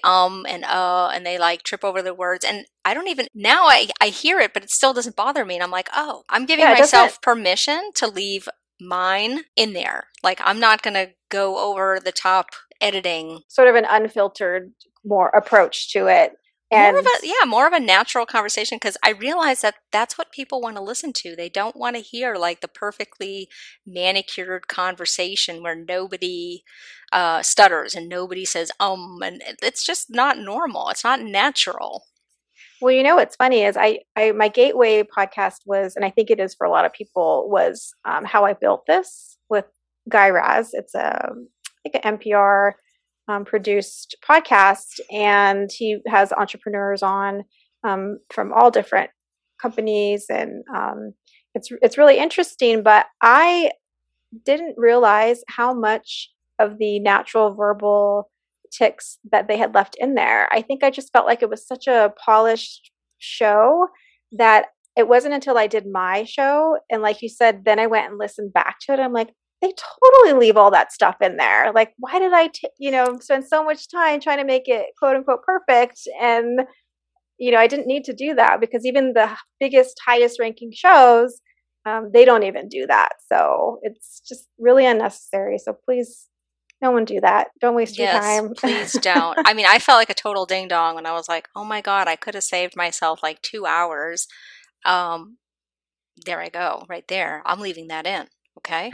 and they like trip over the words, and I don't even now I hear it, but it still doesn't bother me, and I'm like, oh, I'm giving myself permission to leave mine in there. Like I'm not gonna go over the top editing. Sort of an unfiltered more approach to it. And more of a natural conversation, because I realize that that's what people want to listen to. They don't want to hear like the perfectly manicured conversation where nobody stutters and nobody says and it's just not normal. It's not natural. Well, what's funny is my gateway podcast was, and I think it is for a lot of people, was How I Built This with Guy Raz. It's like an NPR produced podcast, and he has entrepreneurs on from all different companies, and it's really interesting. But I didn't realize how much of the natural verbal tics that they had left in there. I think I just felt like it was such a polished show that it wasn't until I did my show, and like you said, then I went and listened back to it. I'm like, they totally leave all that stuff in there. Like, why did I, spend so much time trying to make it quote unquote perfect? And, I didn't need to do that, because even the biggest, highest ranking shows, they don't even do that. So it's just really unnecessary. So please, no one do that. Don't waste your time. Please don't. I mean, I felt like a total ding dong when I was like, oh my God, I could have saved myself like 2 hours. There I go, right there. I'm leaving that in. Okay.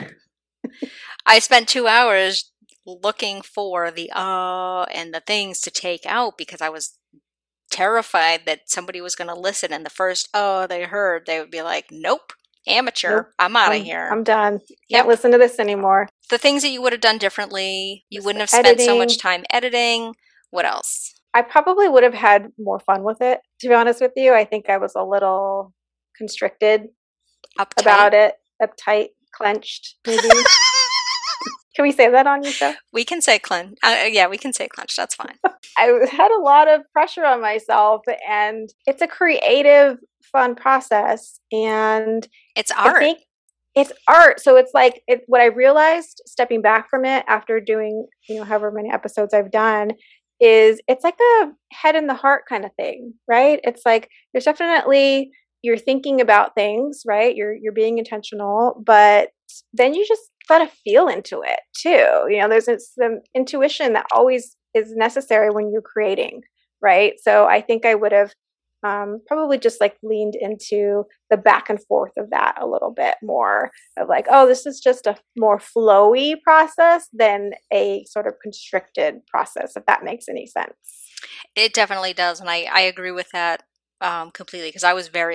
I spent 2 hours looking for the and the things to take out, because I was terrified that somebody was going to listen, and the first they heard, they would be like, nope, amateur, nope, I'm out of here. I'm done. Can't listen to this anymore. The things that you would have done differently, you wouldn't have spent so much time editing. What else? I probably would have had more fun with it, to be honest with you. I think I was a little constricted about it, uptight, clenched, maybe. Can we say that on your show? We can say clench. Yeah, we can say clench. That's fine. I had a lot of pressure on myself, and it's a creative, fun process, and it's art. I think it's art. So it's like what I realized stepping back from it after doing, however many episodes I've done, is it's like a head in the heart kind of thing, right? It's like there's definitely, you're thinking about things, right? You're being intentional, but then you just got to feel into it too. There's some intuition that always is necessary when you're creating, right? So I think I would have probably just like leaned into the back and forth of that a little bit more of like, oh, this is just a more flowy process than a sort of constricted process, if that makes any sense. It definitely does, and I agree with that completely, because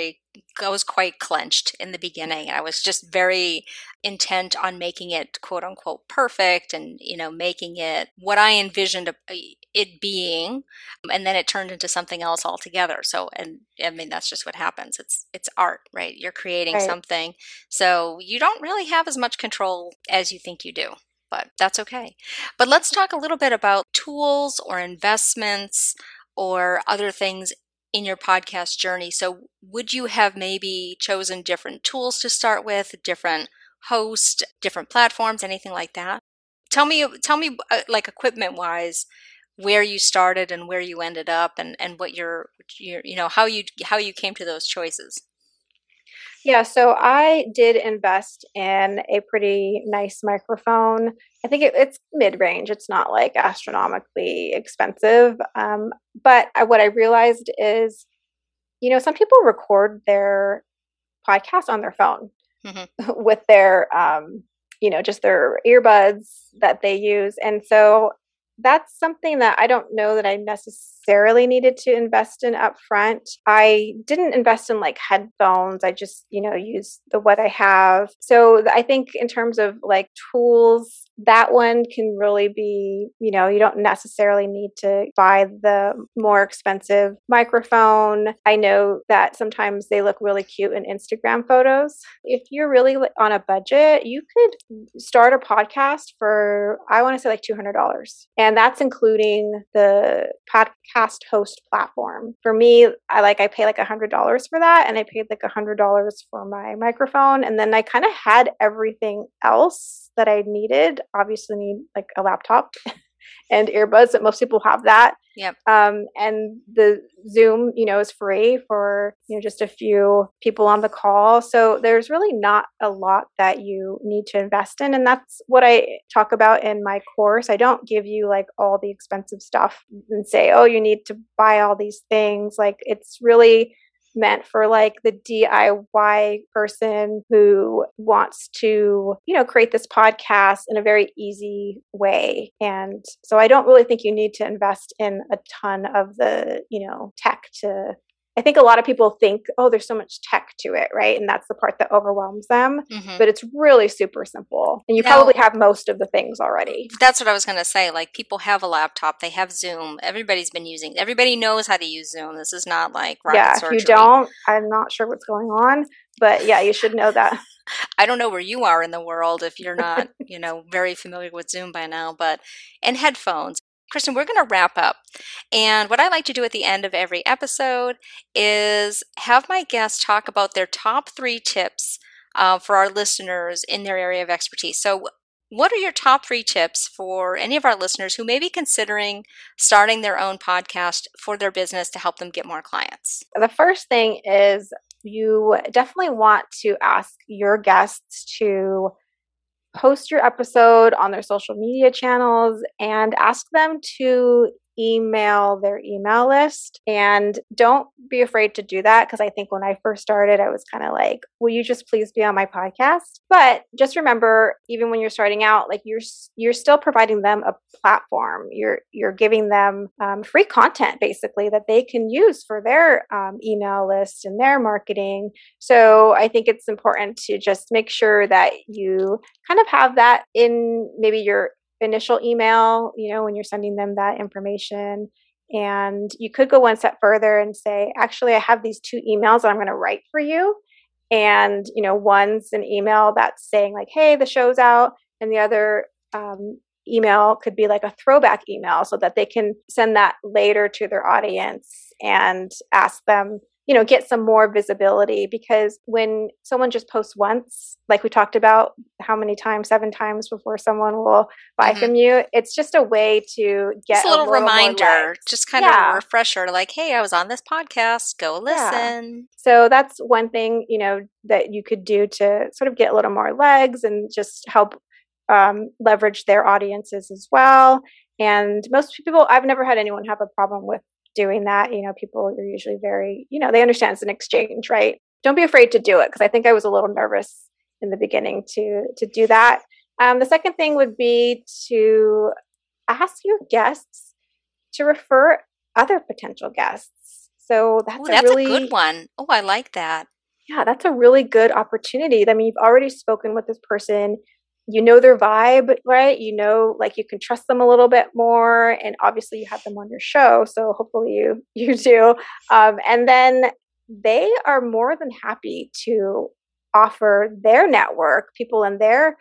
I was quite clenched in the beginning. I was just very intent on making it quote unquote perfect, and making it what I envisioned it being, and then it turned into something else altogether. So, and I mean that's just what happens. It's art, right? You're creating Right. something, so you don't really have as much control as you think you do. But that's okay. But let's talk a little bit about tools or investments or other things in your podcast journey. So, would you have maybe chosen different tools to start with, different host, different platforms, anything like that? Tell me, like equipment wise, where you started and where you ended up, and what your how you came to those choices. Yeah, so I did invest in a pretty nice microphone. I think it's mid-range. It's not like astronomically expensive. But what I realized is, some people record their podcast on their phone Hmm. with their, just their earbuds that they use. And so that's something that I don't know that I necessarily needed to invest in upfront. I didn't invest in like headphones. I just, use the what I have. So I think in terms of like tools, that one can really be, you don't necessarily need to buy the more expensive microphone. I know that sometimes they look really cute in Instagram photos. If you're really on a budget, you could start a podcast for, I want to say like $200. And that's including the podcast host platform. For me, I pay like $100 for that, and I paid like $100 for my microphone, and then I kind of had everything else that I needed. Obviously, need like a laptop and earbuds, that most people have that. Yep. And the Zoom, is free for, just a few people on the call. So there's really not a lot that you need to invest in. And that's what I talk about in my course. I don't give you like all the expensive stuff and say, oh, you need to buy all these things. Like it's really meant for like the DIY person who wants to, create this podcast in a very easy way. And so I don't really think you need to invest in a ton of the, tech to, I think a lot of people think, oh, there's so much tech to it, right? And that's the part that overwhelms them. Hmm. But it's really super simple. And you Now, probably have most of the things already. that's what I was going to say. Like people have a laptop, they have Zoom. Everybody knows how to use Zoom. This is not like rocket Yeah, if you surgery. don't, I'm not sure what's going on. But yeah, you should know that. I don't know where you are in the world if you're not, very familiar with Zoom by now, and headphones. Kristen, we're going to wrap up. And what I like to do at the end of every episode is have my guests talk about their top 3 tips for our listeners in their area of expertise. So, what are your top 3 tips for any of our listeners who may be considering starting their own podcast for their business to help them get more clients? The first thing is you definitely want to ask your guests to post your episode on their social media channels and ask them to email their email list. And don't be afraid to do that, because I think when I first started, I was kind of like, will you just please be on my podcast? But just remember, even when you're starting out, like you're still providing them a platform. You're giving them free content basically that they can use for their email list and their marketing. So I think it's important to just make sure that you kind of have that in maybe your initial email, when you're sending them that information. And you could go one step further and say, actually, I have these 2 emails that I'm going to write for you. And, one's an email that's saying like, hey, the show's out. And the other email could be like a throwback email so that they can send that later to their audience and ask them, get some more visibility. Because when someone just posts once, like we talked about, how many times, 7 times before someone will buy from you, it's just a way to get Just a little reminder, just kind of a Yeah. refresher, like, hey, I was on this podcast, go Yeah. listen. So that's one thing, that you could do to sort of get a little more legs and just help leverage their audiences as well. And most people, I've never had anyone have a problem with doing that. People are usually very, they understand it's an exchange, right? Don't be afraid to do it, because I think I was a little nervous in the beginning to do that. The second thing would be to ask your guests to refer other potential guests. So that's a good one. Oh, I like that. Yeah, that's a really good opportunity. I mean, you've already spoken with this person. You know their vibe, right? Like you can trust them a little bit more, and obviously you have them on your show, so hopefully you do. And then they are more than happy to offer their network, people in their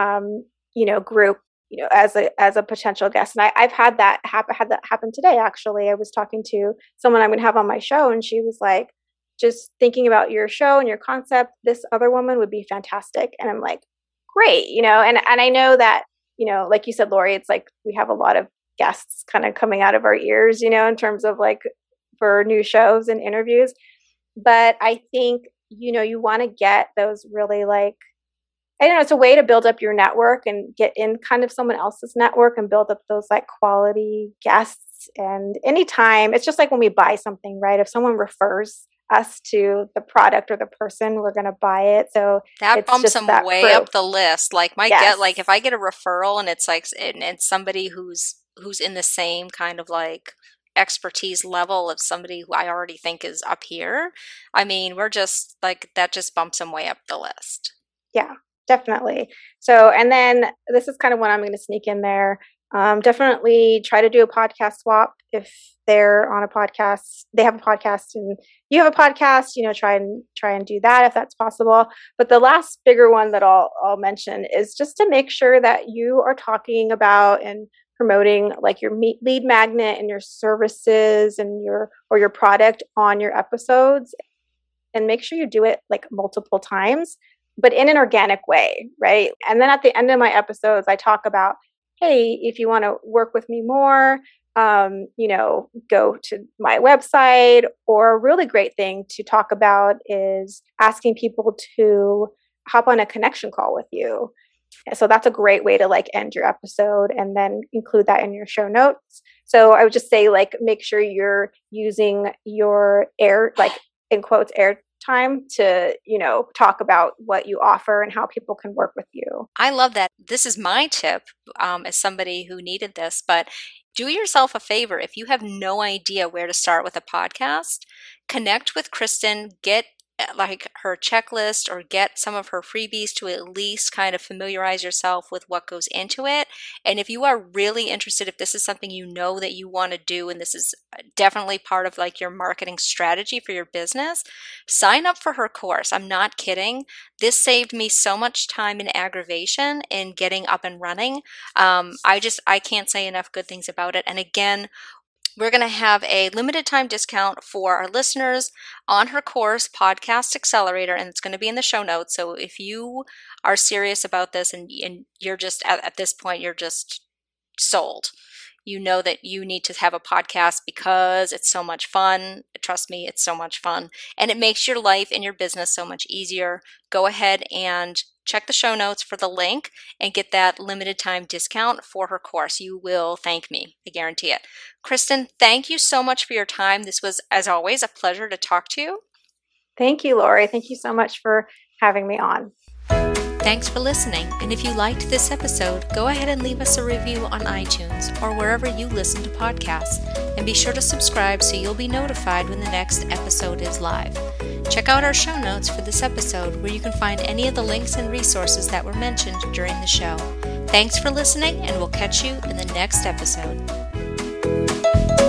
group, as a potential guest. And I've had that happen today. Actually, I was talking to someone I'm going to have on my show, and she was like, just thinking about your show and your concept, this other woman would be fantastic. And I'm like, great, and I know that, like you said, Lori, it's like we have a lot of guests kind of coming out of our ears, in terms of like for new shows and interviews. But I think, you want to get those really like, I don't know, it's a way to build up your network and get in kind of someone else's network and build up those like quality guests. And anytime, it's just like when we buy something, right? If someone refers us to the product or the person, we're going to buy it. So that bumps them way up the list. Like if I get a referral and it's like, and it's somebody who's in the same kind of like expertise level of somebody who I already think is up here, I mean, we're just like, that just bumps them way up the list. Yeah, definitely. So, and then this is kind of what I'm going to sneak in there. Definitely try to do a podcast swap. If they're on a podcast, they have a podcast and you have a podcast, try and do that if that's possible. But the last bigger one that I'll mention is just to make sure that you are talking about and promoting like your lead magnet and your services and your product on your episodes, and make sure you do it like multiple times, but in an organic way, right? And then at the end of my episodes, I talk about, hey, if you want to work with me more, go to my website. Or a really great thing to talk about is asking people to hop on a connection call with you. So that's a great way to like end your episode and then include that in your show notes. So I would just say like, make sure you're using your in quotes, air time to, talk about what you offer and how people can work with you. I love that. This is my tip as somebody who needed this, but do yourself a favor. If you have no idea where to start with a podcast, connect with Kristen, get like her checklist or get some of her freebies to at least kind of familiarize yourself with what goes into it. And if you are really interested, if this is something you know that you want to do, and this is definitely part of like your marketing strategy for your business, sign up for her course. I'm not kidding. This saved me so much time and aggravation in getting up and running. I can't say enough good things about it. And again, we're going to have a limited time discount for our listeners on her course, Podcast Accelerator, and it's going to be in the show notes. So if you are serious about this and you're just at this point, you're just sold. You know that you need to have a podcast because it's so much fun. Trust me, it's so much fun. And it makes your life and your business so much easier. Go ahead and check the show notes for the link and get that limited time discount for her course. You will thank me. I guarantee it. Kristen, thank you so much for your time. This was, as always, a pleasure to talk to you. Thank you, Lori. Thank you so much for having me on. Thanks for listening, and if you liked this episode, go ahead and leave us a review on iTunes or wherever you listen to podcasts, and be sure to subscribe so you'll be notified when the next episode is live. Check out our show notes for this episode where you can find any of the links and resources that were mentioned during the show. Thanks for listening, and we'll catch you in the next episode.